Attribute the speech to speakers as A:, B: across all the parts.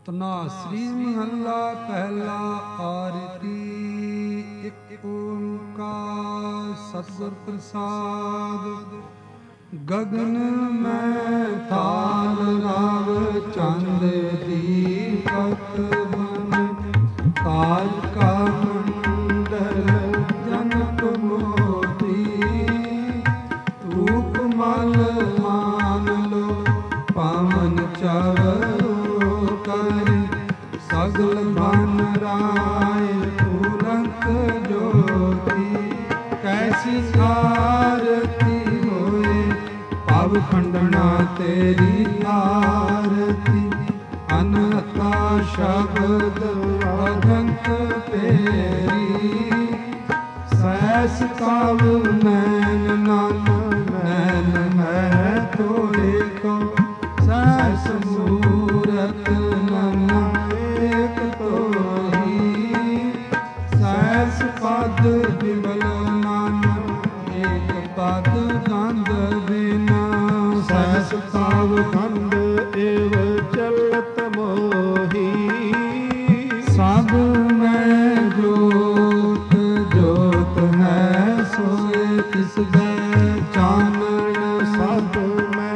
A: ਧਨਾਸਰੀ ਮਹੱਲਾ ਪਹਿਲਾ। ਆਰਤੀ ਇੱਕ ਓੰਕਾਰ ਸਤਿਗੁਰ ਪ੍ਰਸਾਦ। ਗਗਨ ਮੈਂ ਥਾਲ ਰਾਵ ਚੰਦ ਦੀਪਕ ਬਨ ਕਾਲ ਕਾ ਮੰਡਲ ਜਨਕ ਮੋਤੀ ਧੂਪ ਮਲ ਮਾਨ ਲੋ ਪਾਵਨ ਚਵਰੋ ਕਰ ਸਗਲ ਬਨ ਰਾਏ ਪੂਰੰਤ ਜੋਤੀ ਕੈਸੀ ਆਰਤੀ ਹੋਏ ਪਵ ਖੰਡਣਾ ਤੇਰੀ ਆਰਤੀ ਅਨਹਤਾ ਸ਼ਬਦ ਅਗੰਤ ਪੇਰੀ ਸੈਸ ਕਵ ਨੈਨ ਨਾਮ ਨੈਨ ਮੈਂ ਤੋਏ ਕੋ ਸੈਸ ਮੂਰਤ ਨਨਾ ਏਕ ਤੋਹੀ ਸੈਸ ਪਦ ਬਿਮਲ ਮਨ ਏਕ ਪਦ ਗੰਧ ਬਿਨਾ ਸੈਸ ਪਾਵ ਗੰਧ ਏਵ ਚਲਤ ਮੋਹੀ ਸਭ ਮੈਂ ਜੋਤ ਜੋਤ ਹੈ ਸੋਏ ਤਿਸ ਦਾ ਚਾਨਣ ਸਭ ਮੈਂ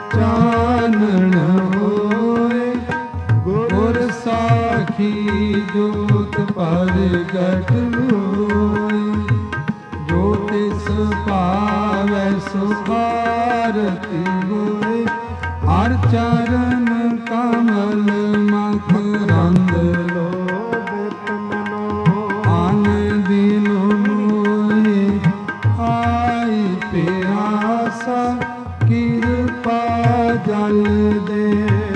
A: ਚਾਨਣ ਹੋਏ ਗੁਰ ਸਾਖੀ ਜੋਤ ਪ੍ਰਗਟ ਹੋਏ ਜੋ ਤਿਸ ਭਾਵੈ ਸੋ ਆਰਤੀ ਹੋਏ ਹਰ ਚਰਨ ਕਮਲ ਮਖ ਰੰਗ ਲੋਭ ਤਮਨੋ ਆਨ ਦਿਨੋ ਮੋਹਿ ਆਈ ਪਿਆਸਾ ਕਿਰਪਾ ਜਲ ਦੇ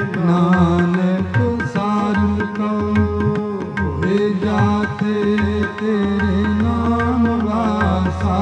A: ਨਾਨਕ ਸਾਰ ਕਉ ਹੋਏ ਜਾਤੇ ਤੇਰੇ ਨਾਮ ਵਾਸਾ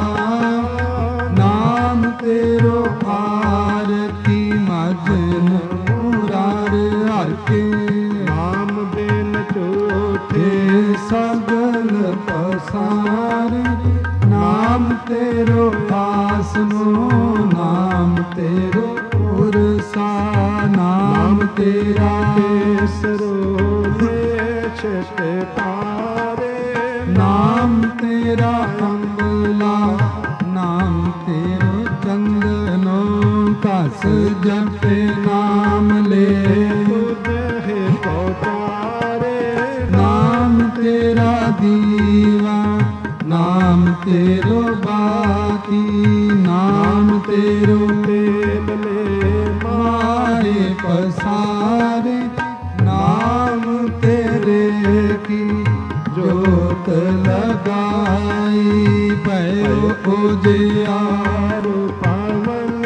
A: ਨਾਮ ਤੇਰੋ ਆਰਤੀ ਮਜਨ ਮੁਰਾਰ ਹਰ ਕੇ ਨਾਮ ਬਿਨ ਝੂਠੇ ਸਗਲ ਪਸਾਰ ਨਾਮ ਤੇਰੋ ਆਸਨੋ ਨਾਮ ਤੇਰੋ ਪੁਰਸਾ ਨਾਮ ਤੇਰਾ ਕੇਸਰੋ ਦੇ ਛਟੇ ਪਾਰੇ ਨਾਮ ਤੇਰਾ ਅੰਬਲਾ ਨਾਮ ਤੇਰੋ ਚੰਦਨੋ ਕਸ ਜਪੇ ਨਾਮ ਲੈ ਤੁਧੇ ਪਹੁੰਚਾਰੇ ਨਾਮ ਤੇਰਾ ਦੀਵਾ ਨਾਮ ਤੇਰੋ ਬਾਤੀ ਨਾਮ ਤੇਰੋ ਤੇਲ ਲੈ ਮਾਰੇ ਪਸਾਰੇ ਨਾਮ ਤੇਰੇ ਕੀ ਜੋਤ ਲਗਾਈ ਭਇਓ ਉਜਿਆਰ ਪਾਵਨ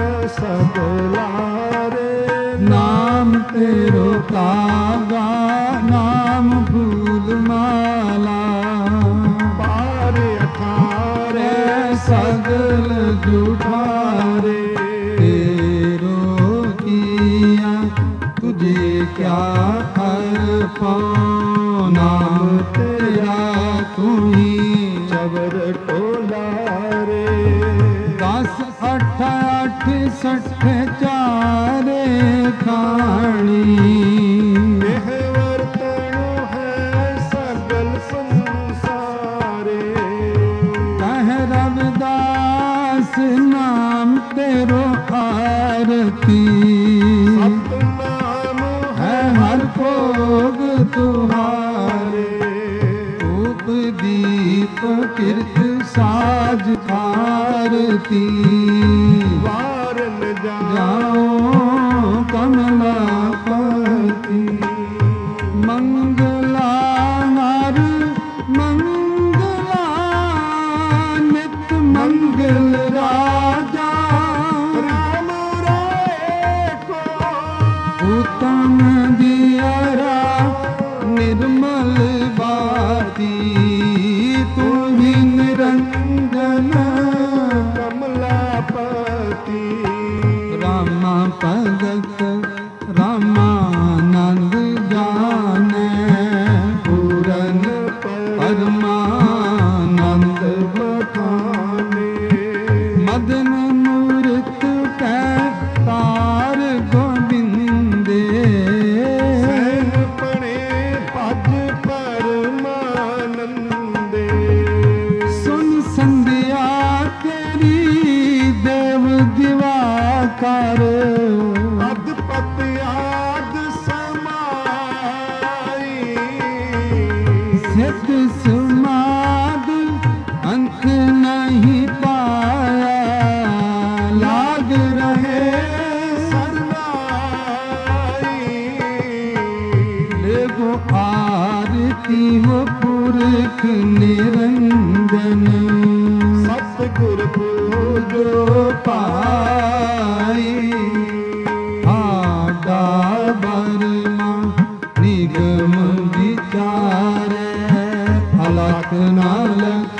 A: ਸਗਲਾਰੇ ਨਾਮ ਤੇਰੋ ਤਾਗਾ ਨਾਮ ਫੂਲ ਮਾਲਾ ਪਾਰੇ ਅਠਾਰੇ ਸਗਲ ਜੁਠਾਰੇ ਤੇਰੋ ਕੀਆ ਤੁਝੇ ਕਿਆ ਹਰ ਪਾਉ ਨਾਮ ਤੇਰਾ ਤੂੰ ਚਵਰ ਟੋਲਾਰੇ 10 8 8 60 ਚਾਰੇ ਖਾਣੀ ਇਹ ਵਰਤਣੋ ਹੈ ਸਗਲ ਸੰਸਾਰੇ ਕਹਿ ਰਵਿਦਾਸ ਨਾਮ ਤੇਰੋ ਆਰਤੀ ਸਤਿਨਾਮ ਹੈ ਹਰ ਭੋਗ ਤੁਹਾਰੇ ਧੂਪ ਦੀਪ ਕਿਰਤ ਸਾਜ ਆਰਤੀ ਵਾਰਨ ਜਾਓ ਕਮਲਾਪਤੀ ਮੰਗਲਾ ਹਰ ਮੰਗਲਾ ਨਿਤ ਮੰਗਲ ਰਾਜਾ ਰਾਮ ਰਾਏ ਕੋ ਉਤਮ ਦਿਆਰਾ ਨਿਰਮਲ ਬਾਤੀ ਤੂੰ ਹੀ ਨਿਰੰਜਨ ਕਮਲਾ सत समाद अंत नहीं पाया, लाग रहे लेगो आरती हो पुरख निरंजन,
B: सतगुर पूजो
A: पाई आडा बरमा निगम विचार, अलख नालक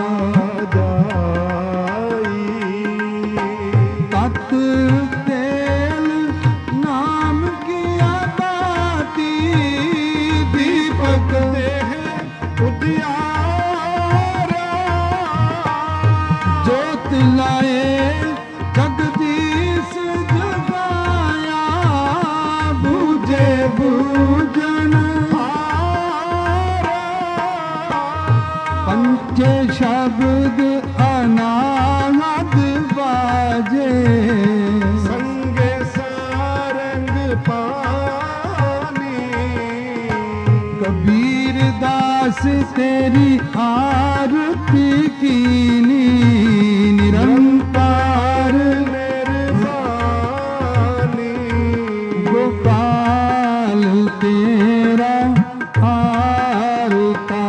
A: तत् तेल नाम किया बाती, दीपक देह उदियारा, जोत लाए जगदीश जगाया, बूझे बूझन पंच शब्द अनाहत बाजे,
B: संगे सारंग पानी,
A: कबीर दास तेरी आरती कीनी, निरंतर
B: निर्वाणी,
A: गोपाल तेरा आरता,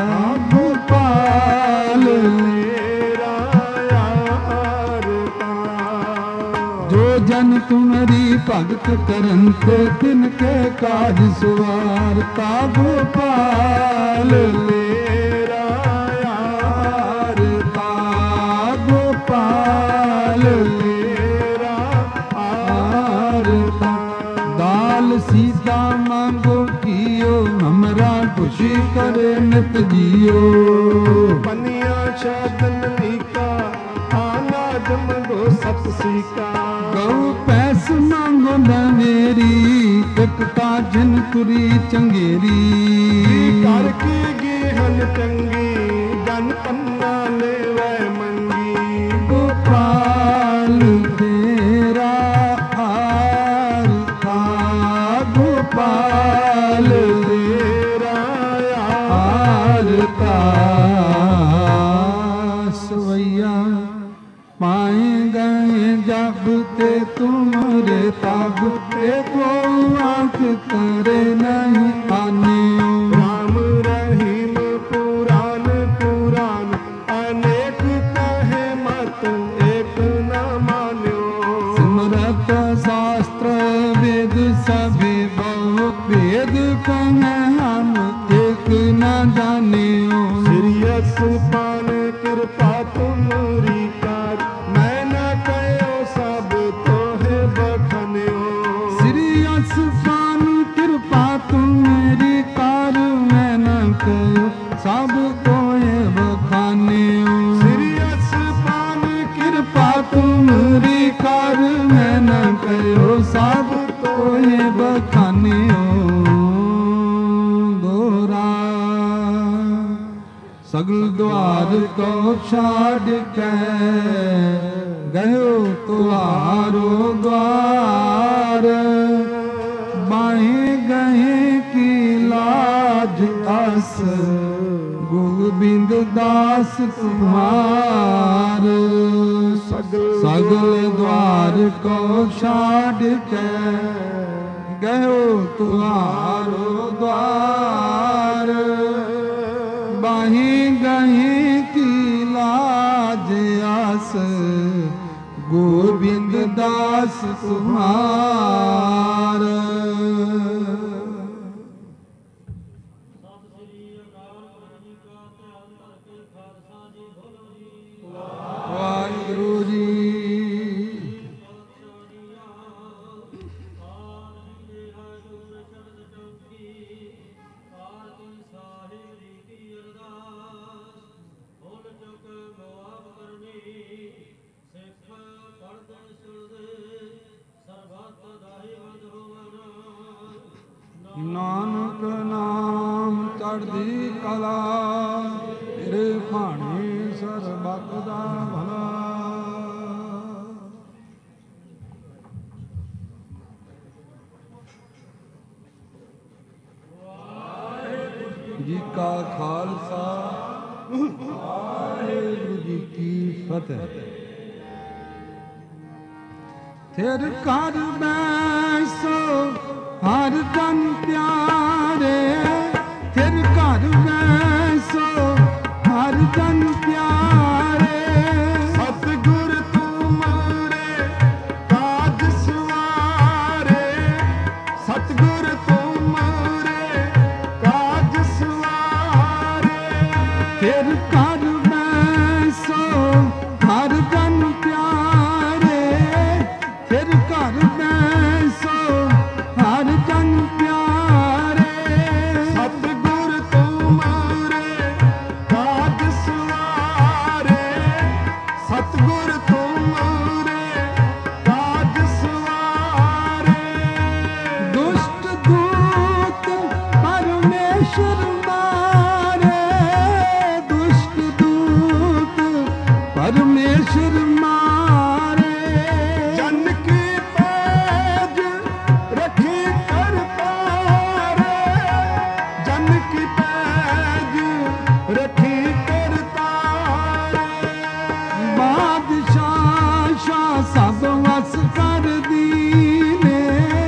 A: गोपाल
B: मेरा यारता।
A: जो जन तुम्हारी भगत करंत, तिनके काज सुवारता, गोपाल
B: मेरा
A: यारता, गोपाल
B: मेरा
A: आरता। दाल सीता मांगो कियो, हमरा खुशी करे नित जियो,
B: पनिया शादन लीका, आना जम गो सत सीका।
A: गौ पैस मांगो न मेरी, एकता जिन तुरी चंगेरी,
B: कर की गेहन चंगी, जन पन्ना लेवै मंगी।
A: गोपाल तेरा आरता, गोपाल
B: तेरा
A: आरता। सवैया पाए गए जब ते तुम्हारे, तब ते को आंख करे नहीं आने,
B: राम रहीम पुराण पुराण, अनेक कहे मत एक न मान्यो।
A: सिमरत शास्त्र वेद सभी बहु, वेद कहे हम एक न जानियो,
B: सिरियस पान कृपा तुमरी कार, मैं न कहो सब तोहे बखन्यो।
A: श्रीयस पान कृपा तुम्हारी कार, मैं न कहो सब कोए बखानियो,
B: सिरियस पान
A: कृपा तुम्हारी कार, मैं न कहो सब कोए बखानियो। दोहरा सगल द्वार को छाड़ के, गयो तुहारो द्वार, बाहें गए की लाज अस, गोविंद दास तुम्हार। सगल द्वार को छाड़ के, गयो तुहारो द्वार, बाही गही की लाज आस, गोविंद दास तुम्हार। वाहिगुरु जी। ਨਾਨਕ ਨਾਮ ਚੜ੍ਹਦੀ ਕਲਾ, ਤੇਰੇ ਭਾਣੇ ਸਰਬੱਤ ਦਾ ਭਲਾ। ਵਾਹਿਗੁਰੂ ਜੀ ਕਾ ਖਾਲਸਾ ਵਾਹਿਗੁਰੂ ਜੀ ਕੀ ਫਤਿਹ। ਫਿਰ ਘਰ ਬੈਸੋ ਹਰ ਜਨ ਪਿਆਰੇ, ਫਿਰ ਘਰ ਬੈਸੋ ਹਰ ਜਨ ਪਿਆਰੇ।
B: ਸਤਿਗੁਰ ਤੁਮਰੇ ਕਾਜ ਸਵਾਰੇ, ਸਤਿਗੁਰ ਤੁਮਰੇ ਕਾਜ ਸਵਾਰੇ।
A: ਫਿਰ ਘਰ ਬੈਸੋ ਹਰ ਜਨ ਪਿਆਰੇ, ਫਿਰ ਘਰ ਬੈਸੋ ਹਰ ਜਨ ਪਿਆਰੇ।
B: ਸਤਿਗੁਰ ਤੁਮਰੇ ਕਾਜ ਸਵਾਰੇ, ਸਤਿਗੁਰ ਤੁਮਰੇ ਕਾਜ ਸਵਾਰੇ।
A: ਦੁਸ਼ਟ ਦੂਤ ਪਰਮੇਸ਼ਰ ਮਾਰੇ, ਦੁਸ਼ਟ ਦੂਤ ਪਰਮੇਸ਼ਰ ਮਾਰੇ।
B: ਜਨ ਕੀ ਪੈਜ ਰੱਖੀ ਕਰਤਾਰੇ, ਜਨ ਕੀ ਪੈਜ ਰੱਖੀ ਕਰਤਾਰੇ।
A: ਬਾਦਸ਼ਾਹ ਸ਼ਾਹ ਸਭ ਵਸ ਕਰ ਦੀਨੇ,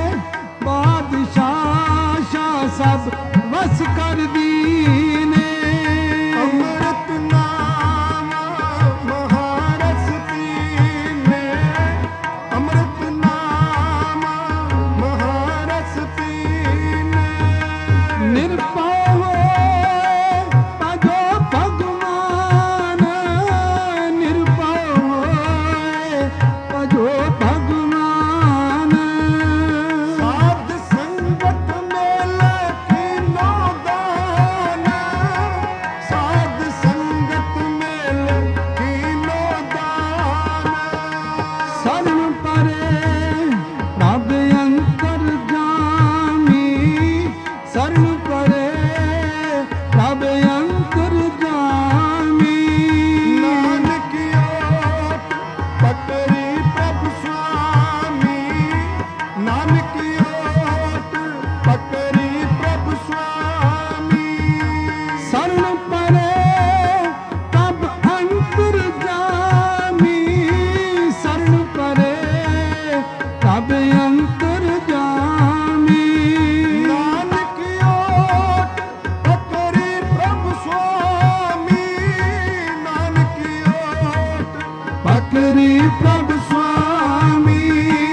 A: ਬਾਦਸ਼ਾਹ ਸ਼ਾਹ ਸਭ ਵਸ ਕਰ ਦੀਨੇ।
B: ਅੰਮ੍ਰਿਤ ਨਾਮ ਮਹਾਰਸ ਪੀਨੇ, ਅੰਮ੍ਰਿਤ ਨਾਮ ਮਹਾਰਸ ਪੀਨੇ।
A: ਨਿਰਭਉ ਹੋਏ ਭਜੋ ਭਗਵਾਨ, ਨਿਰਭਉ ਹੋਏ ਭਜੋ ਭਗਵਾਨ।
B: ਸਾਧ ਸੰਗਤ ਮੇਲ ਕੀਨੋ ਦਾਨ, ਸਾਧ ਸੰਗਤ ਮੇਲ ਕੀਨੋ ਦਾਨ।
A: ਸਰਨ ਪਰੇ ਪ੍ਰਭ ਅੰਤਰ ਜਾਮੀ, ਸਰਨ ਪਰੇ ਪ੍ਰਭ ਅੰਤਰ ਜਾਮੀ।
B: ਨਾਨਕ ਓਟ ਪਕੜੀ ਪ੍ਰਭ ਸੁਆਮੀ, ਨਾਨਕ ਓਟ ਪਕੜੀ ਪ੍ਰਭ ਸੁਆਮੀ।
A: ਸਰਨ ਪਰੇ ਪ੍ਰਭ ਅੰਤਰ ਜਾਮੀ, ਸਰਨ ਪਰੇ ਪ੍ਰਭ ਅੰਤਰ ਜਾਮੀ।
B: ਨਾਨਕ ਓਟ ਪਕੜੀ ਪ੍ਰਭ ਸੁਆਮੀ, ਨਾਨਕ ਓਟ
A: ਪਕਰੀ ਪ੍ਰਭ ਸੁਆਮੀ।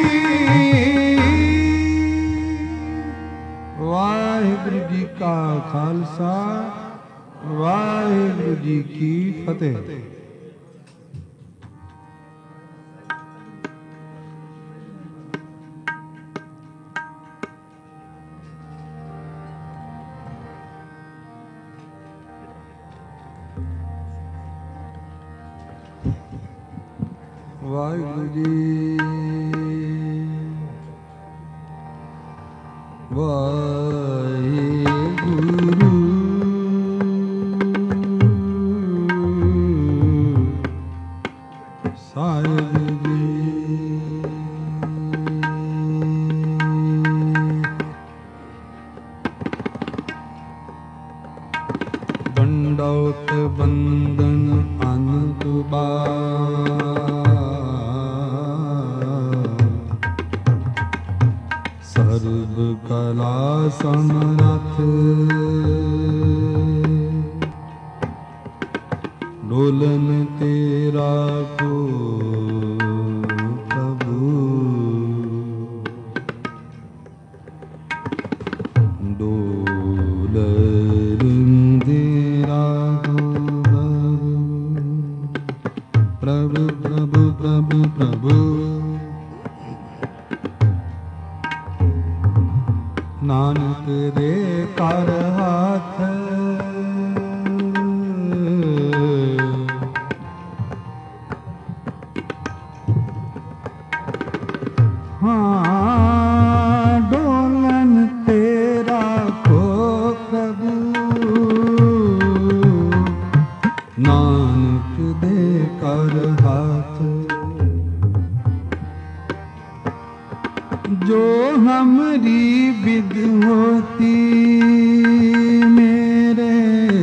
A: ਵਾਹਿਗੁਰੂ ਜੀ ਕਾ ਖਾਲਸਾ ਵਾਹਿਗੁਰੂ ਜੀ ਕੀ ਫਤਿਹ। ਵਾਹਿਗੁਰੂ ਜੀ ਵਾਹਿਗੁਰੂ ਸਾਹਿਬ ਜੀ। ਦੰਡੌਤ ਬੰਦਨ ਅਨੰਤ ਸਰਬ ਕਲਾ ਸਮਰਥ ਡੋਲਨ ਤੇਰਾ ਕੋ ਪ੍ਰਭੂ, ਡੋਲਨ ਤੇਰਾ ਕੋ ਪ੍ਰਭੂ, ਪ੍ਰਭੂ ਪ੍ਰਭੂ ਪ੍ਰਭੂ। ਨਾਨਕ ਦੇ ਕਰ ਹੱਥ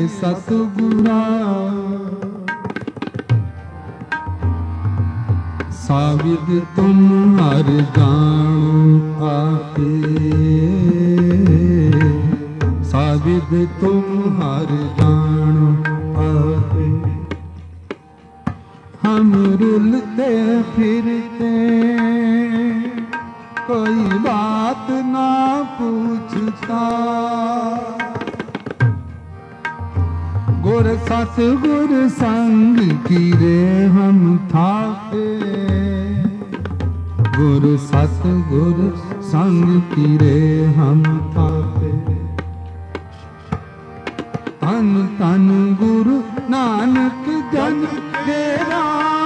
A: सतगुरा साविद तुम हर जानो आपे साविद तुम हर जानो आपे हम रुलते फिरते कोई बात ना पूछता गुर सत गुर संग की रे हम थापे गुर सत गुर संग की रे हम थापे तन तन गुरु नानक जन तेरा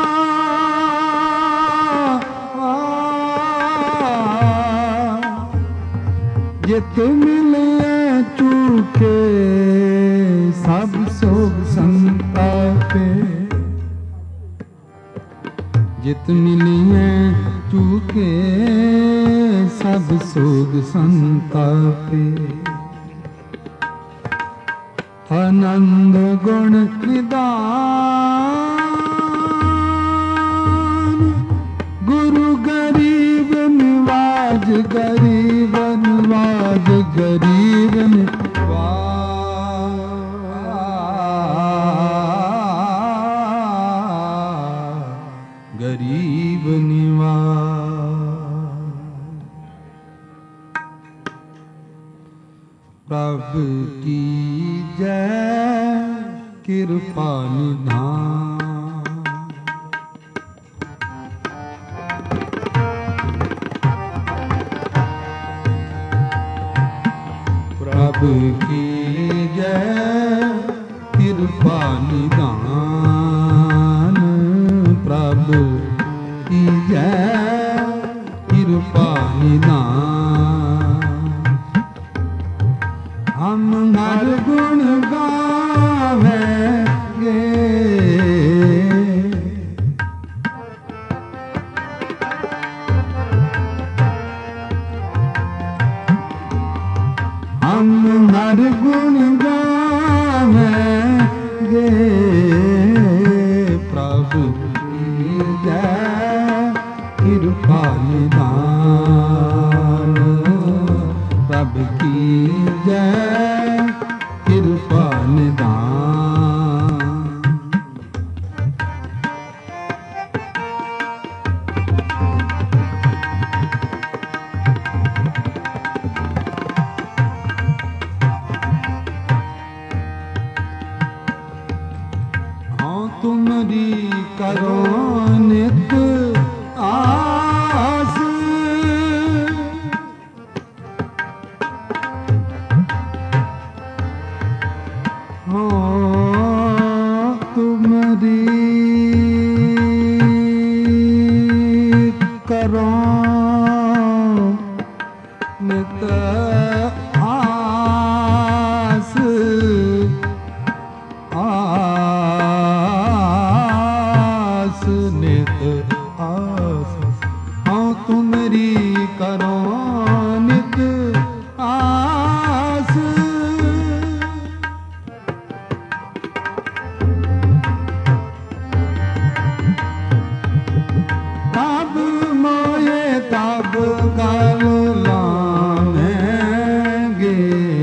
A: जित मिले चूके सब सोग संतापे जित मिलिए चूके सब सोग संतापे आनंद गुण निदान गुरु गरीब निवाज गरीब निवाज गरीब गरीब निवाज प्रभु की जय कृपा निधान प्रभु की जय कृपा निधान प्रभु की जय कृपा निधान हम हर गुण गावेंगे हम हर गुण गावेंगे प्रभु की जय कृपा निधान प्रभु की जय कृपा निधान हाँ तुम्हारी करो नित आस तुम्हारी करो नित आस आस नित आस हाँ तुम्हारी करो नित आस तब मोए तब गल लाएंगे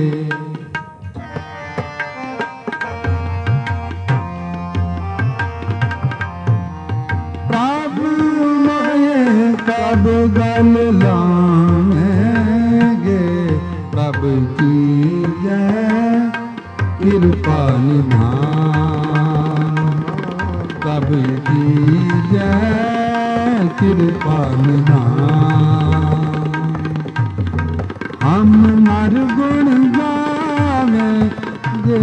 A: प्रभु मोए तब गल लाएंगे प्रभु की जय कृपा निधान प्रभु की जय कृपा निधान हम हर गुण गावेंगे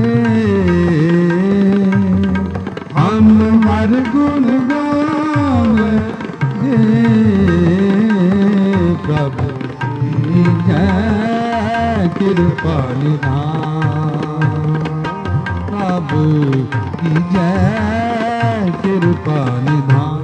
A: हम हर गुण गावेंगे प्रभु की जय कृपा निधान प्रभु की जय कृपा निधान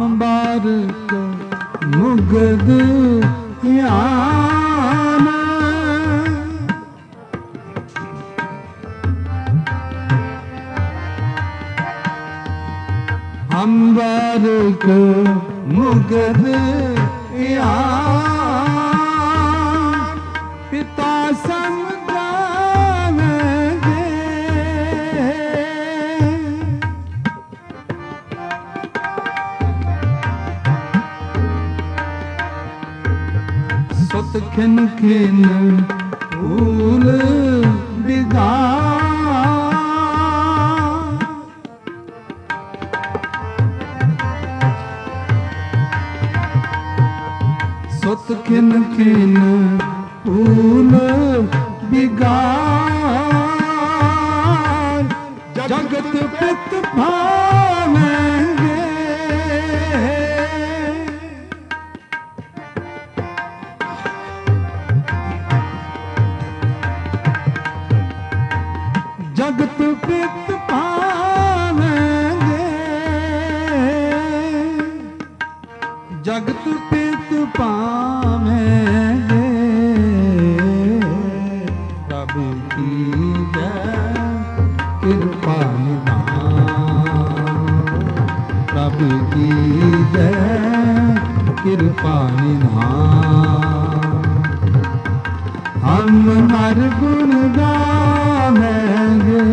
A: बारक मुगद यान हम बारक मुगद यान पिता समझावेंगे सुत खिन खिन फूल बिगाड़ सुत खिन खिन फूल बिगाड़ जगत पित भावेंगे जगत पित पावेंगे जगत पित पावेंगे प्रभु की जय कृपा निधान प्रभु की जय कृपा निधान हम हर गुण गावेंगे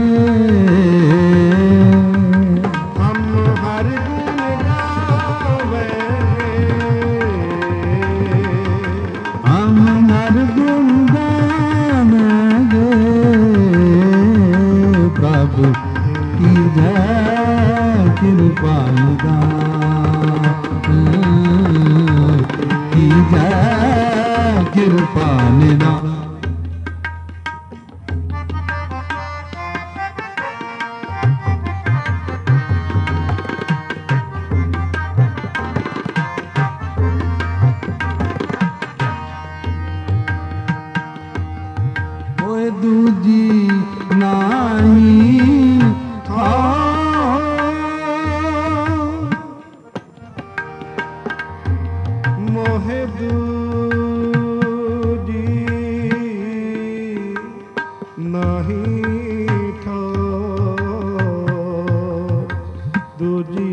A: हम हर गुण गावेंगे हम हर गुण गावेंगे प्रभु की जय कृपा निधान की जय कृपा निधान दूजी नाही था मोहे दूजी नहीं था दूजी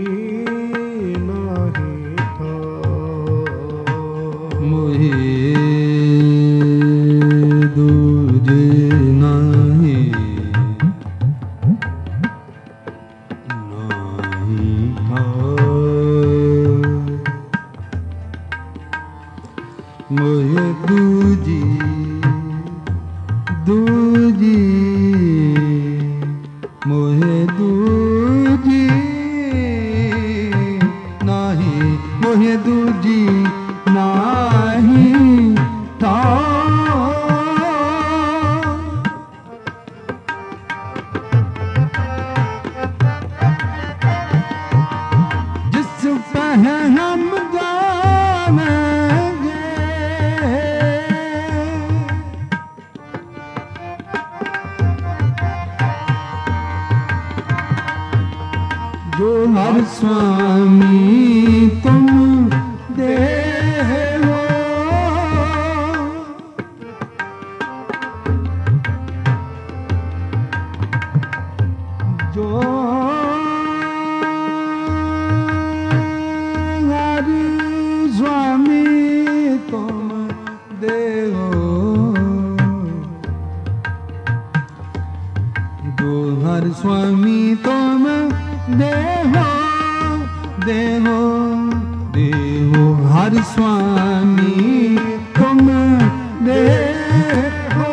A: नहीं था मोहे मोहे दूजी दूजी मोहे दूजी नाही मोहे दूजी नाही था जिस पे हम जो हर स्वामी तुम दे हो जो हर स्वामी तुम दे हो जो हर स्वामी तुम देहो देहो देहो हर स्वामी तुम देहो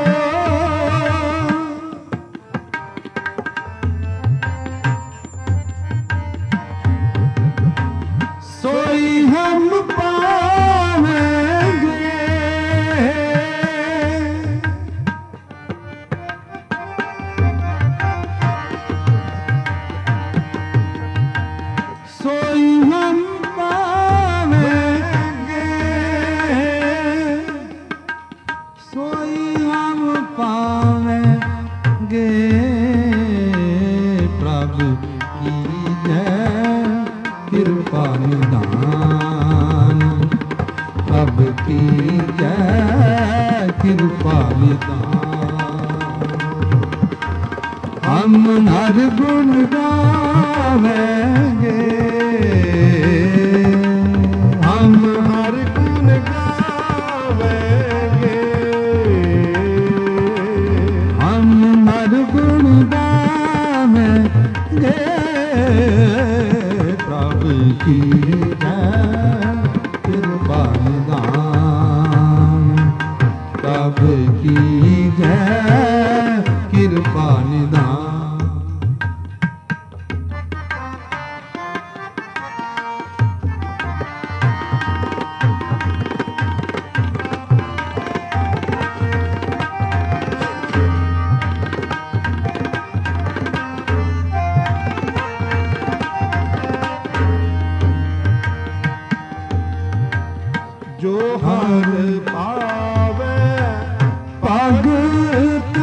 A: सोई हम पावेंगे सोई हम पावेंगे सोई हम पावेंगे प्रभु की जय कृपा हम हर गुण गावेंगे,
B: हम हर गुण गावेंगे,
A: हम हर गुण गावेंगे। प्रभु की जय कृपा निधान, प्रभु की जय कृपा निधान।
B: जो हर पावे
A: भगत,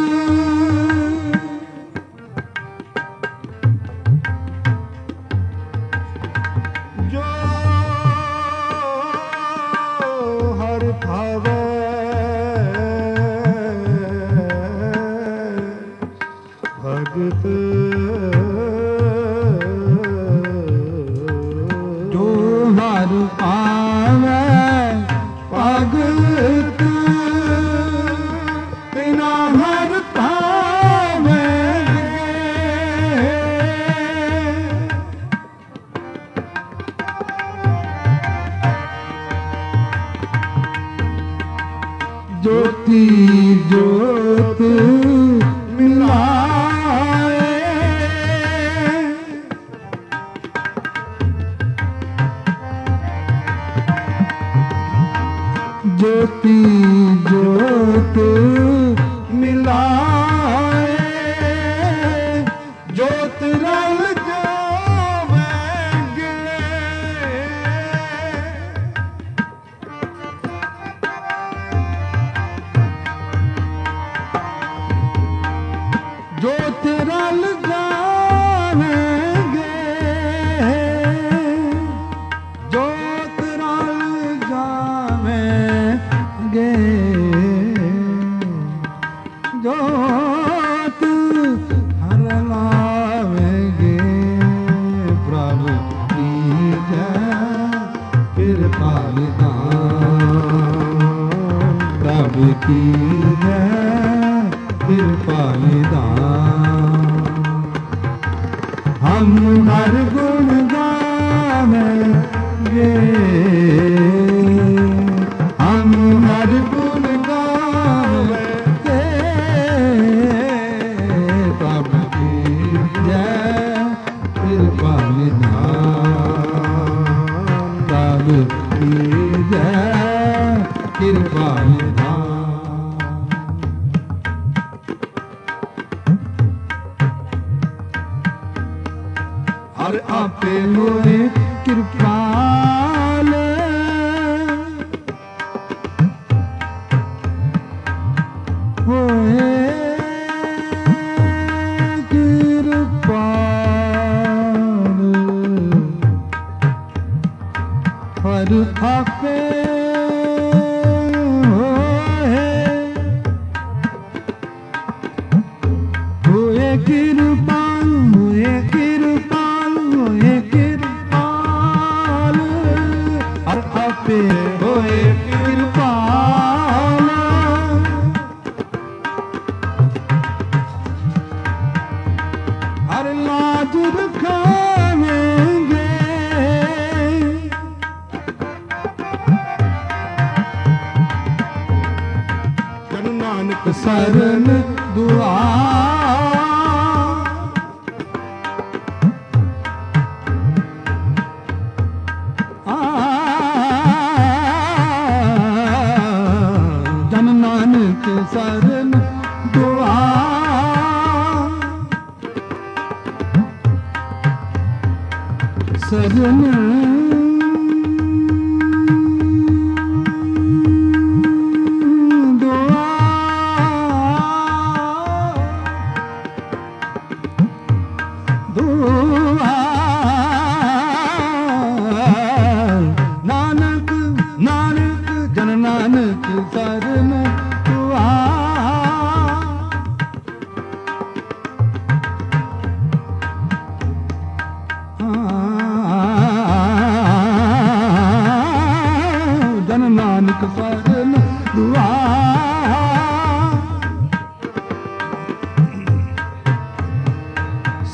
B: जो हर पावे भगत,
A: जो हर पावे भगत, बिना हर पावेंगे। ज्योति ज्योत मिलाए, ज्योति ज्योत मिलाए, ज्योत रल जावेंगे। ज्योत रल जावेंगे, ज्योत रल जावेंगे, ज्योत हर लावेंगे। प्रभु की जय कृपा निधान, प्रभु की जय कृपा निधान। हम हर गुण गावेंगे, हम हर गुण गावेंगे। प्रभु की जय कृपा निधान, प्रभु की जय कृपा निधान। हर आपे होए कृपाल, होए कृपाल, हर आपे होए कृपाल, होए कृपाल, होए कृपाल, हर आपे होए कृपाल। हर लाज रखावेंगे,
B: जन नानक
A: शरण दुआ, जन नानक शरण दुआ, शरण दुआ, दुआ। नानक नानक जन नानक शरण दुआ,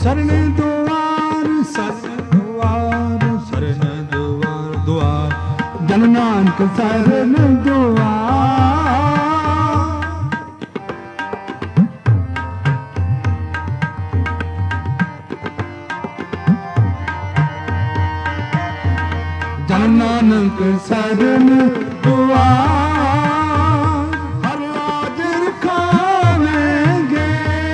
A: शरण द्वार शरण द्वार जन नानक शरण द्वार जन नानक शरण द्वार हर हाजिर खावेंगे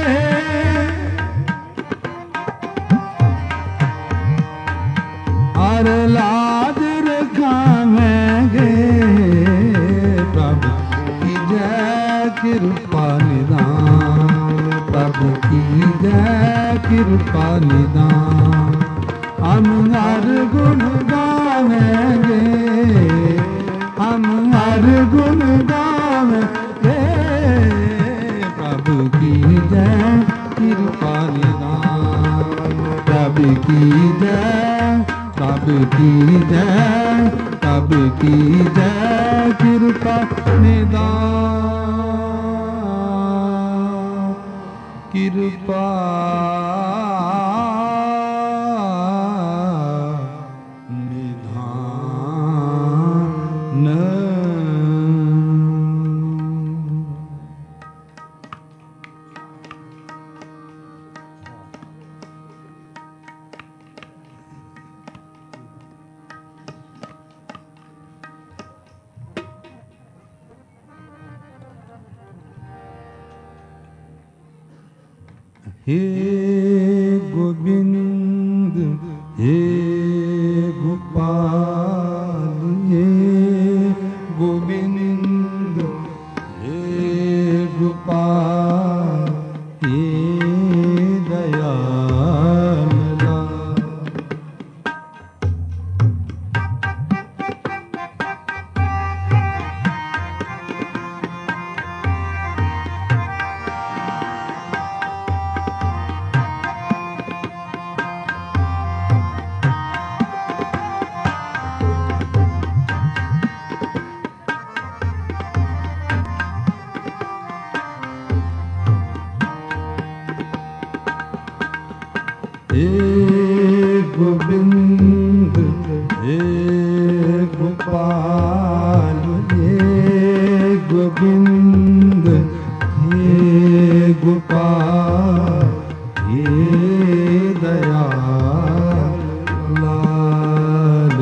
A: हर लाज रखावेंगे प्रभु की जय कृपा निदान प्रभु की जय कृपा निदान हम हर गुण गावेंगे हम हर गुण गावेंगे प्रभु की जय कृपा निदान प्रभु की जय प्रभु की जय प्रभु की जय कृपा निदान कृपा हे गोविंद हे गोपाल हे गोविंद हे गोपाल हे दयाल हे गोविंद हे गोपाल हे गोविंद हे गोपाल हे दयाल लाल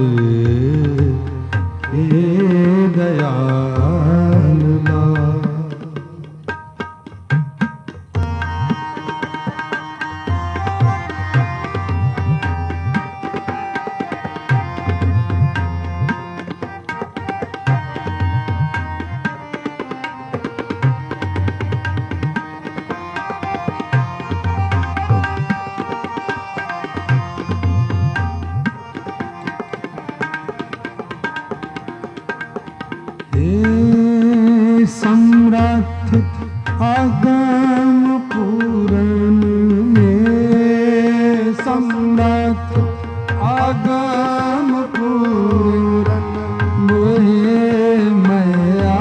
A: हे दयाल लाल सम्राट आगम पूरन में सम्राट आगम पूरन मोहे मैया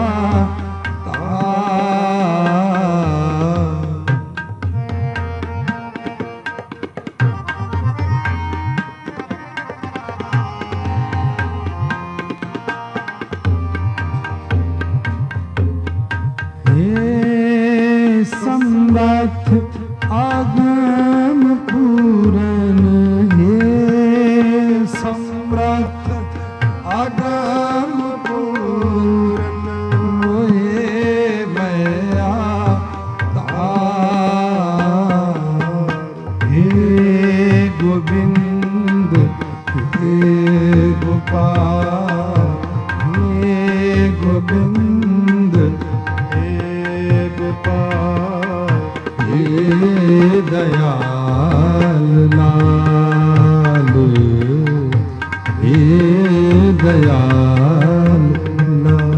A: सम्राट आगम पूरन हे सम्राट आगम पूरन मोहे मैया हे गोविंद हे गोपाल हे गोविंद हे गोपाल हे दयाल लाल हे दयाल लाल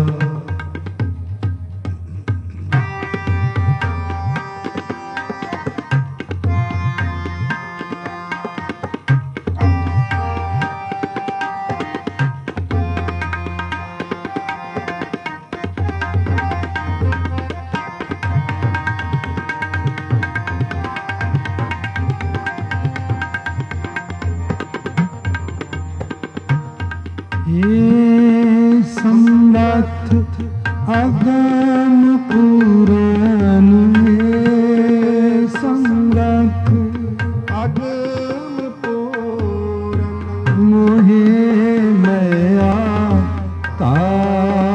A: हे समर्थ अगम पूरन, हे समर्थ
B: अगम पूरन,
A: मोहे मया ता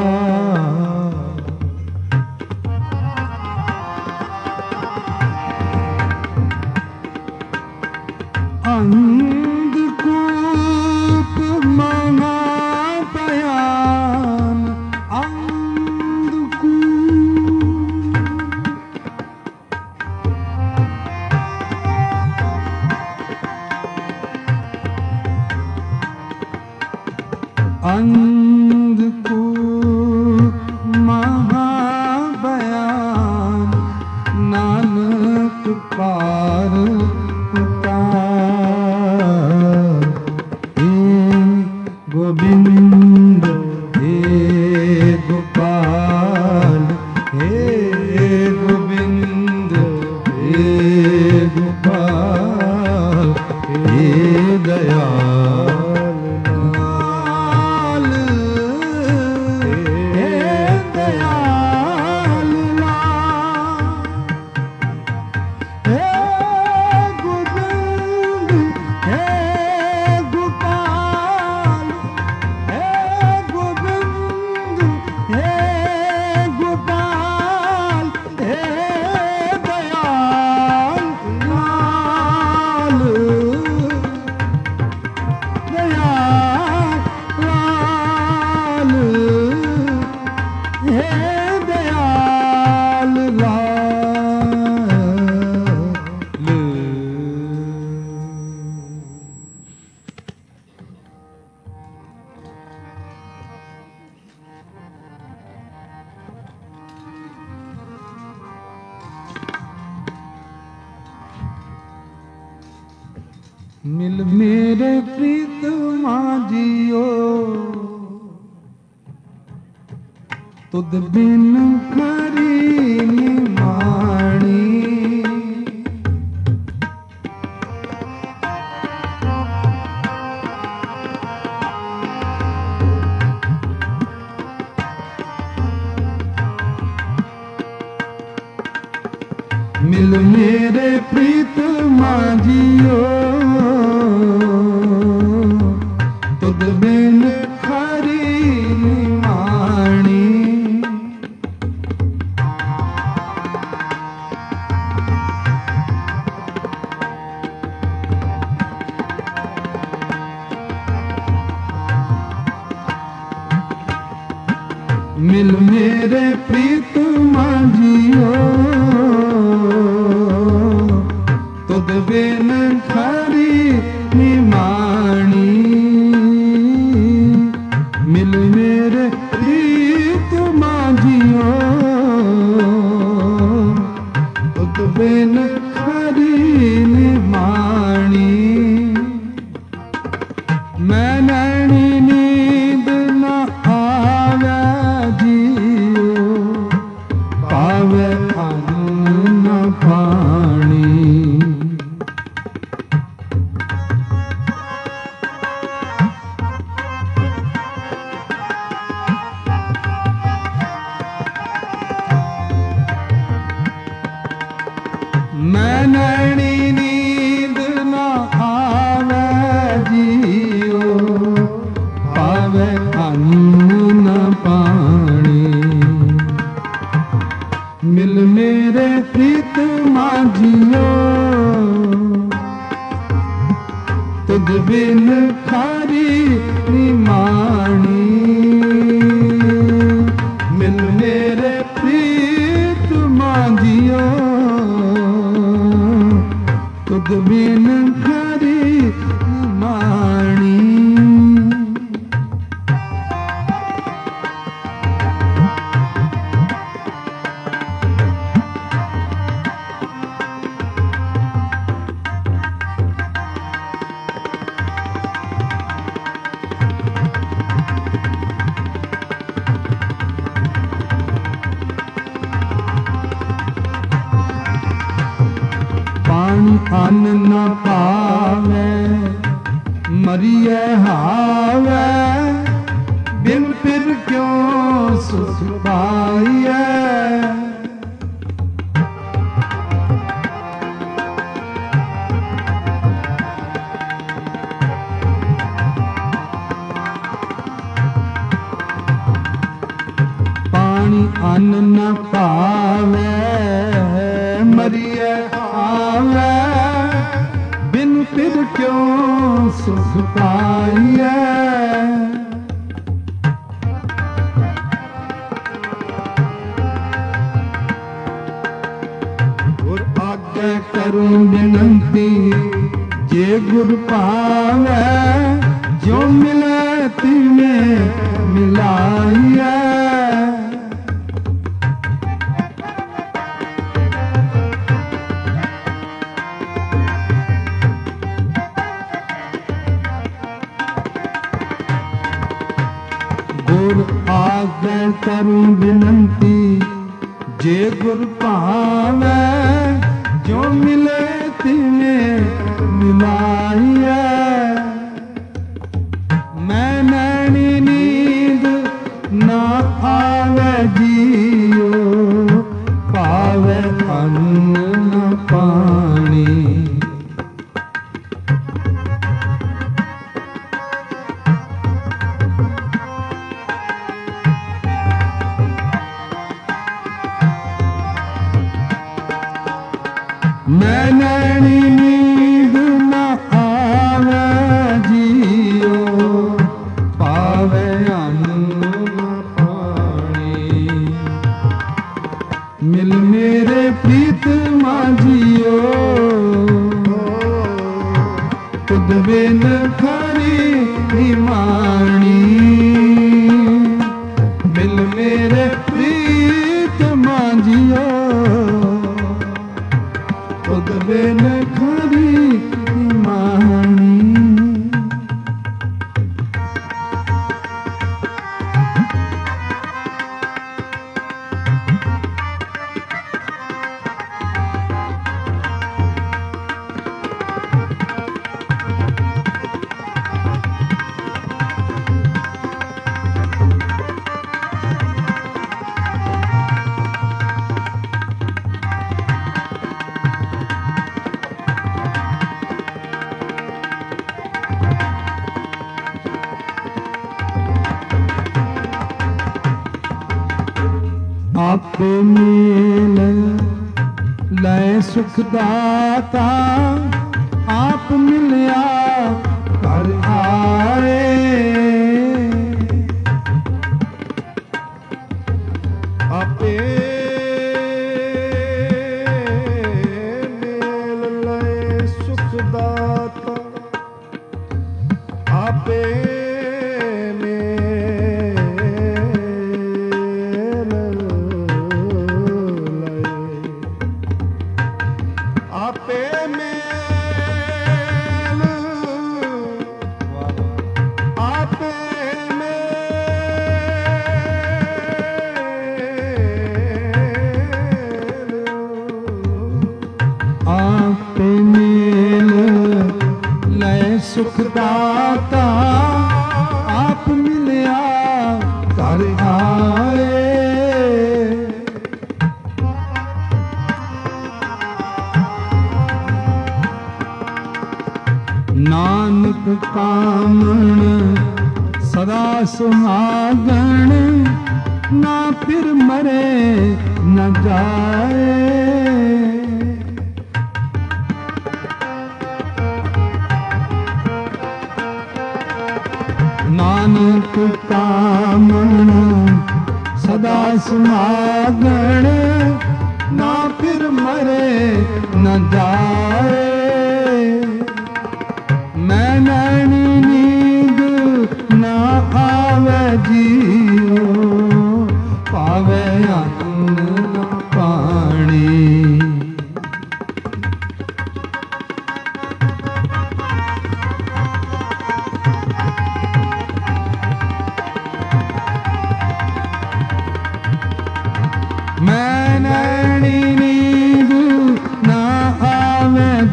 A: अंधकूप महाभयान, अंधकूप महाभयान, नानक पार गोविंद हे गोपाल, हे गोविंद हे गोपाल, हे दयाल, हे दयाल, हे गोविंद हे गोपाल, हे गोविंद हे गोपाल, हे दयाल लाल, दयाल लाल, हे दयाल लाल। मिल मेरे प्रीतमा जियो, तुद बिन खरी निमाणी, मिल मेरे प्रीतमा जियो, तुद बिन खरी निमाणी, मिल मेरे प्रीतमा जियो, तुद बिन खरी निमाणी, मिल मेरे प्रीतमा जियो, तुद बिन खरी निमाणी, मैं नैनी नींद न आवे जियो, पावे अन्न न पानी, मैं नैनी नींद न आवे जियो, पावे अन्न न पानी, मिल मेरे प्रीतमा जियो, तुद बिन खरी निमाणी, मिल मेरे प्रीतमा जियो, तुद बिन खरी निमाणी। अन्न न पावे मरिए हावे, बिन फिर क्यों सुख पाइए। पानी अन्न न पावे मरिए आवे, बिन फिर क्यों सुख पाइए। करूं विनंती जे गुर पावे, जो मिले तिने मिलाइए। गुर आगे करूं विनंती जे गुर पावे, जो मिले तिने मिलाइए। मैं नैनी नींद ना आवे जियो, पावे अन्न न पानी। मैं नैनी नींद न आवे जियो, पावे अन्न न पानी। मिल मेरे प्रीत माझियो, तुद बिन खरी निमाणी। मिल मेरे प्रीत माझियो, खुद बिन खरी निमाणी। आप मिल लय सुख दाता, आप मिलिया कर आए। आपे मिल लय सुख दाता, आपे सुख दाता, आप मिलिया कर आए। नानक कामण सदा सुहागण, ना फिर मरे न जाए। नानक कामण सदा सुहागण, ना फिर मरे न जाए। मैं नैनी नींद न आवे जियो, पावे अन्न न पानी। मैं नैनी नींद न आवे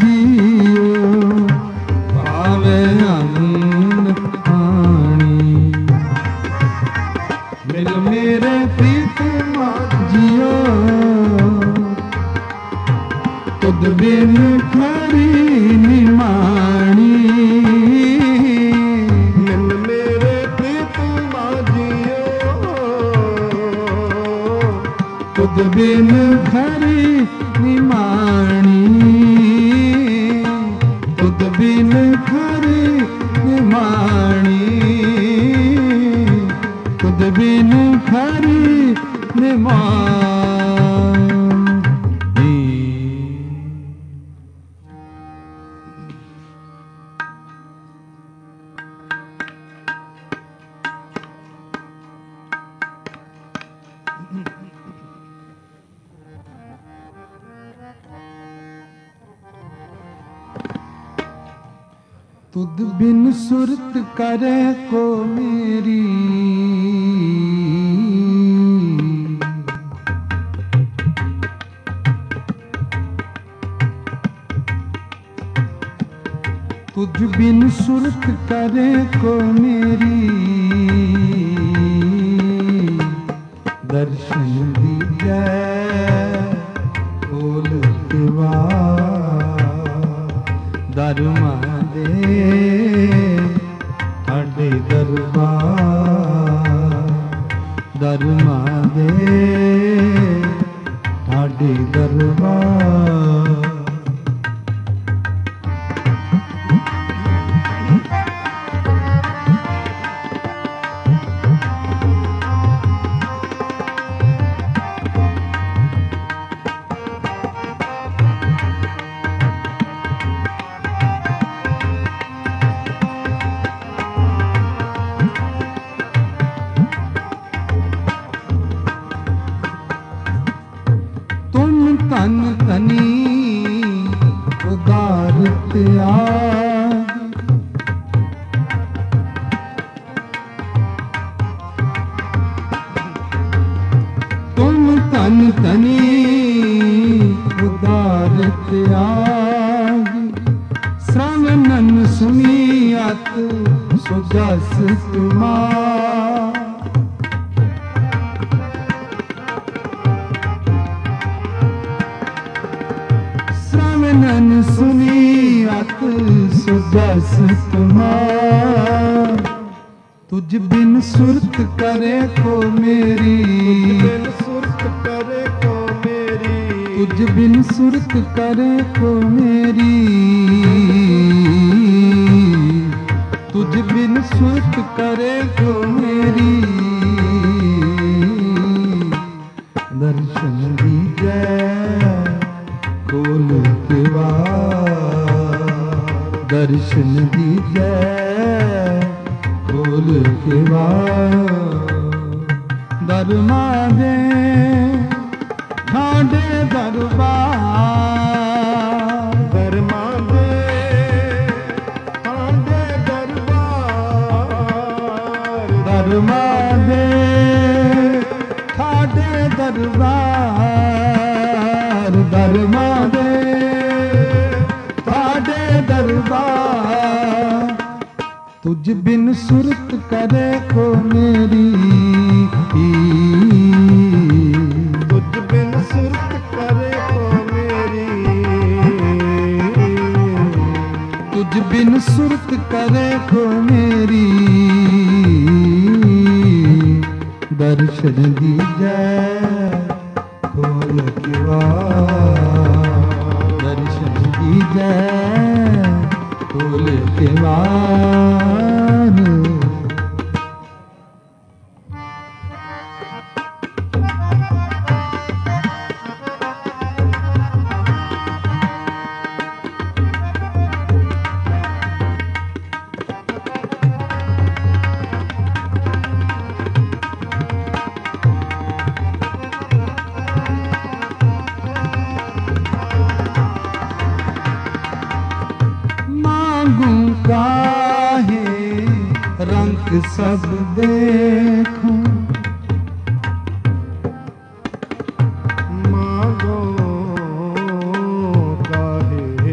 A: खरी निमाणी
B: निन मेरे प्रीत माझियो
A: तुद बिन खरी निमाणी तुद बिन खरी निमाणी तुद बिन खरी निमाणी तुद बिन सुरत करे को मेरी तुझ बिन सुरत करे को मेरी दर्शन दीजै खोल दरमा दे ठाडे दरबार दरमा दे ठाडे दरबार तन तनी उदारत तुम तन तनी उदारत श्रवणन सुनियत सुजस तुमा नन सुनियत सुजस तुम्हार तुझ बिन सुरत करे को मेरी
B: सुरत करे को मेरी
A: तुझ बिन सुरत करे को मेरी तुझ बिन सुरत करे को मेरी दर्शन दीजै खोल दर्शन दीजै खोल दरमा दे ठाडे दरबार
B: दरमा दे ठाडे दरबार
A: दरमा दे ठाडे दरबार दरमा दे ठाडे दरबार तुझ बिन सुरत करे को मेरी
B: तुझ बिन सुरत करे को मेरी
A: तुझ बिन सुरत करे को मेरी दर्शन दीजै खोल दर्शन दीजै खोल काहे रंग सब देखूं
B: मांगो काहे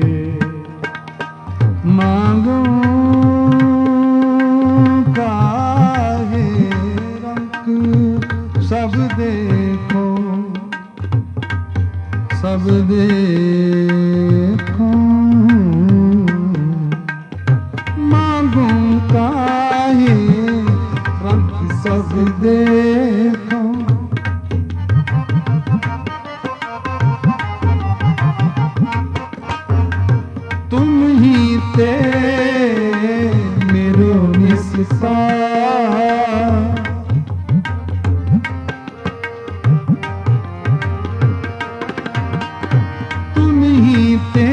A: मांगो काहे रंग सब देखो सब देखो ही ते मेरो निस्तार, तुम ही ते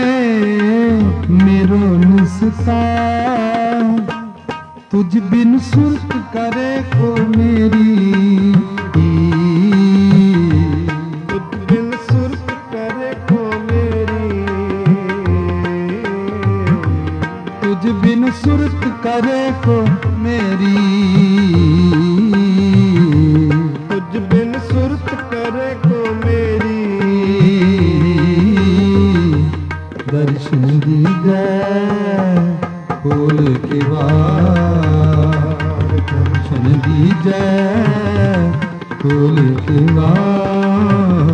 A: मेरो निस्तार, तुझ बिन सुरत करे को मेरी,
B: तुझ बिन सुरत करे को मेरी,
A: तुझ बिन सुरत करे को मेरी,
B: तुझ बिन सुरत करे को मेरी,
A: दर्शन दीजे खोल के बार, दर्शन दीजे खोल के बार।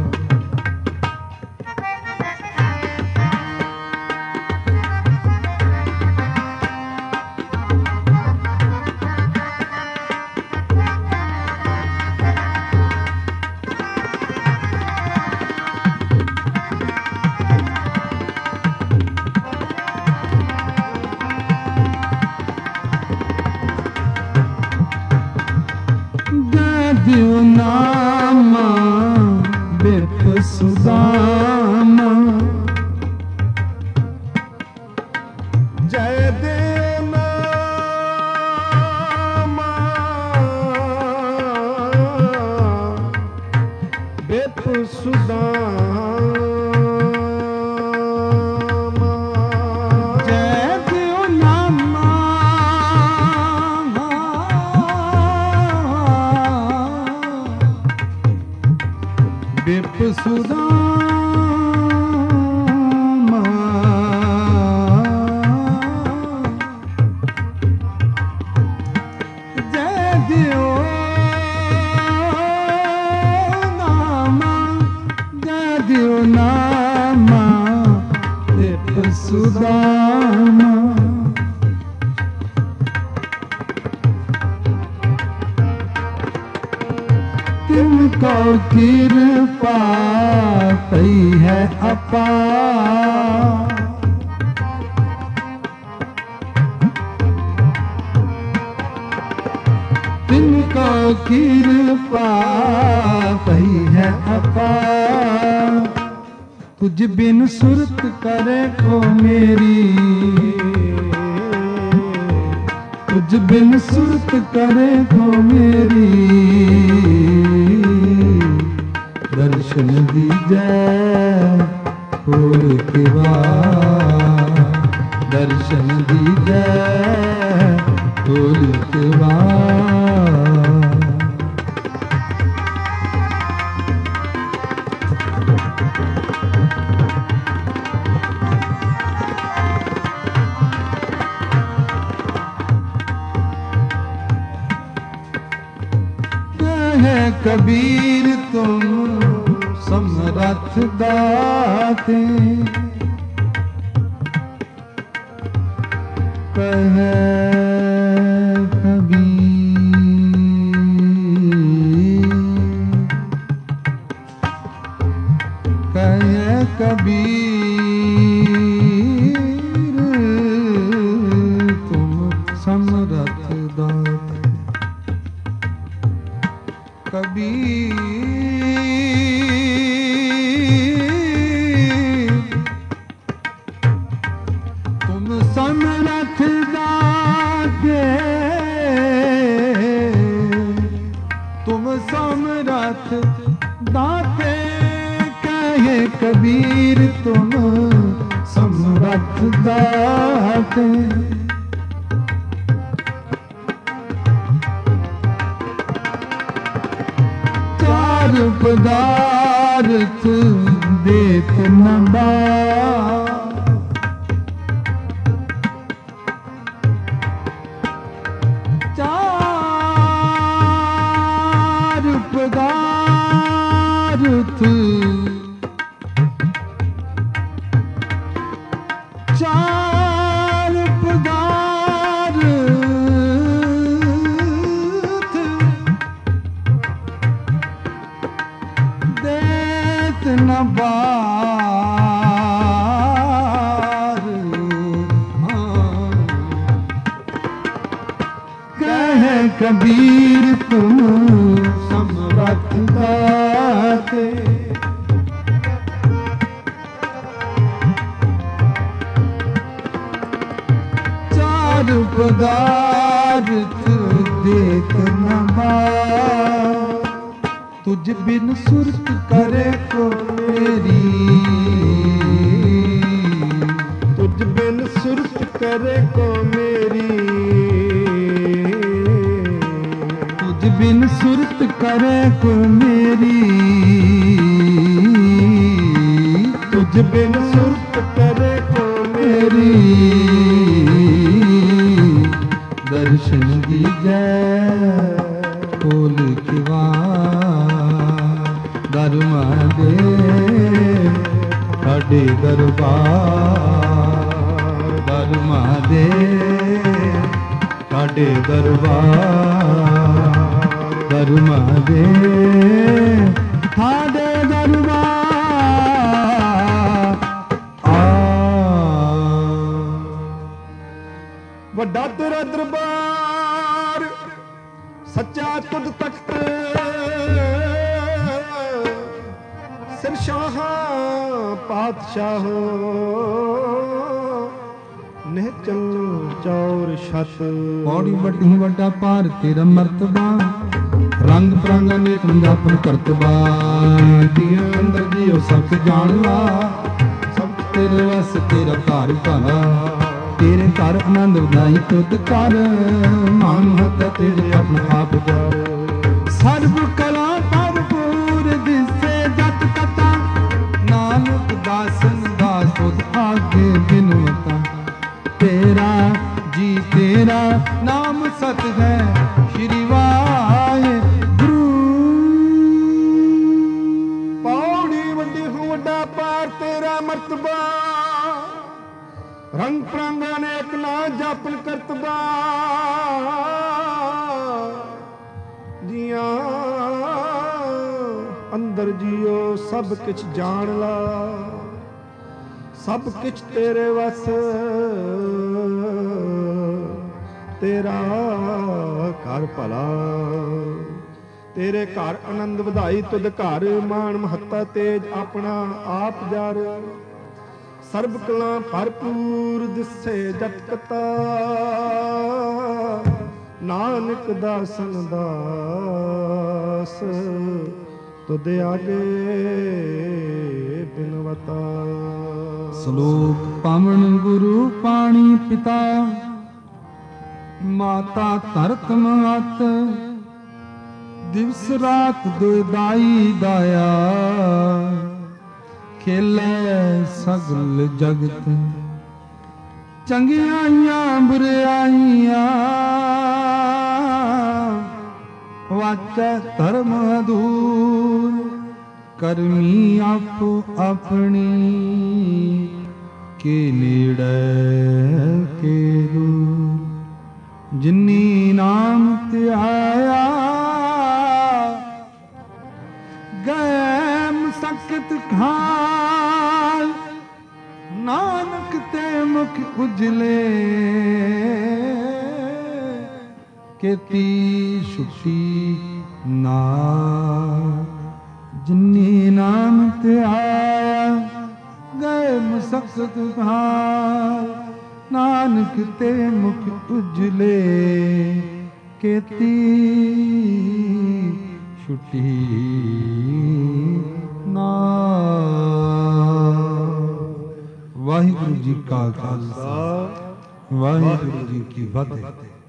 A: दियो नामा बिप सुदामा,
B: जय देव नामा बिप सुदामा,
A: जय दियो नामा बिप सुदामा, जय दियो नामा, जय दियो नामा बिप सुदामा। तिनको कृपा पई है अपार, तिनको कृपा पई है अपार, तुझ बिन सुरत करे को मेरी, तुझ बिन सुरत करे को मेरी, दर्शन दीजे खोल के बार, दर्शन दीजे खोल के बार। है कबीर तुम समरथ दाते, कहे कबीर, कहे कबीर तुम समरथ दाते, कबीर तुम समरथ दाते, तुम समरथ दाते, कहे कबीर तुम समरथ दाते। चार पदार्थ देत न बार, चार पदार्थ, चार पदार्थ देत न बार, कबीर तुम समरथ दाते। चार पदार्थ देख न बार, तुझ बिन सुरत करे को मेरी।
B: तुझ बिन सुरत करे को मेरी।
A: तुझ बिन सुरत करे को मेरी।
B: तुझ बिन सुरत करे को मेरी।
A: दर्शन दीजै खोल किवार, दरमा दे साडे दरबार। दरमा दे साडे दरबार। दरमा दे साडे दरबार।
B: ਵੱਡਾ ਤੇਰਾ ਦਰਬਾਰ ਸੱਚਾ ਤੁਧ ਤਖਤ। ਸਿਰ ਸ਼ਾਹਾਂ ਪਾਤਸ਼ਾਹ ਨਿਹਚਲ ਚੌਰ ਛਤ।
A: ਪੌੜੀ ਵੱਡੀ ਵੱਡਾ ਪਾਰ ਤੇਰਾ ਮਰਤਬਾ, ਰੰਗ ਪ੍ਰੰਗ ਅਨੇਕ ਜਾਪਨ ਕਰਤਬਾ। ਜੀਆਂ ਅੰਦਰ ਜੀਓ ਸਭ ਜਾਣਵਾ, ਸਭ ਤੇਰੇ ਵਸ ਤੇਰਾ ਘਰ ਭਲਾ। ਤੇਰੇ ਘਰ ਆਨੰਦ ਵਧਾਈ ਤੁਧ ਕਰ, ਮਾਨ ਹੱਥ ਤੇਰੇ ਆਪਣਾ ਆਪ ਕਰ। ਸਰਬ ਕਲਾ ਭਰਪੂਰ ਦਿਸੇ ਜਤ ਕਤਾ, ਨਾਨਕ ਦਾਸਨ ਦਾਸ ਤੁਧ ਆਗੇ ਬਿਨਵਤਾ। तेरा जी तेरा नाम सत है श्री वाहेगुरु।
B: ਪੌੜੀ ਵੱਡੀ ਹੋ ਵੱਡਾ ਪਾਰ ਤੇਰਾ ਮਰਤਬਾ, ਰੰਗ ਪ੍ਰੰਗ ਅਨੇਕ ਨਾ ਜਾਪਨ ਕਰਤਬਾ। ਜੀਆਂ ਅੰਦਰ ਜੀਓ ਸਭ ਕਿਛ ਜਾਣ ਲਾ, ਸਭ ਕਿਛ ਤੇਰੇ ਵਸ। ਤੇਰਾ ਘਰ ਭਲਾ, ਤੇਰੇ ਘਰ ਆਨੰਦ ਵਧਾਈ ਤੁਧ ਘਰ। ਮਾਣ ਮਹੱਤਾ ਤੇਜ ਆਪਣਾ ਆਪ ਜਰ। ਸਰਬ ਕਲਾ ਭਰਪੂਰ ਦਿਸੇ ਜਤ ਕਤਾ, ਨਾਨਕ ਦਾਸਨ ਦਾਸ ਤੁਧ ਆਗੇ ਬਿਨਵਤਾ।
A: ਸ਼ਲੋਕ ਪਾਵਨ ਗੁਰੂ ਪਾਣੀ ਪਿਤਾ, ਮਾਤਾ ਧਰਤ ਮਾਤ। ਦਿਵਸ ਰਾਤ ਦੁਇ ਦਾਈ ਦਾਇਆ, ਖੇਲੇ ਸਗਲ ਜਗਤ। ਚੰਗਿਆਈਆਂ ਬੁਰਿਆਈਆਂ, ਵਾਚੈ ਧਰਮ ਅਧੂਰ। ਕਰਮੀ ਆਪੋ ਆਪਣੀ, ਕੇ ਨੇੜੇ ਕੇ ਦੂਰ। ਜਿਨੀ ਨਾਮ ਧਿਆਇਆ, ਗਏ ਮਸਕਤ ਖਾਲ। ਨਾਨਕ ਤੇ ਮੁਖ ਉਜਲੇ, ਕੀਤੀ ਛੁੱਟੀ ਨਾਮ। ਜਿਨੀ ਨਾਮ ਧਿਆਇਆ, ਗਏ ਮਸਕਤ ਖਾਲ। ਨਾਨਕ ਤੇ ਮੁਖ ਉਜਲੇ, ਕੀਤੀ ਛੁੱਟੀ ਨਾਮ। ਵਾਹਿਗੁਰੂ ਜੀ ਕਾ ਖਾਲਸਾ, ਵਾਹਿਗੁਰੂ ਜੀ ਕੀ ਫਤਿਹ।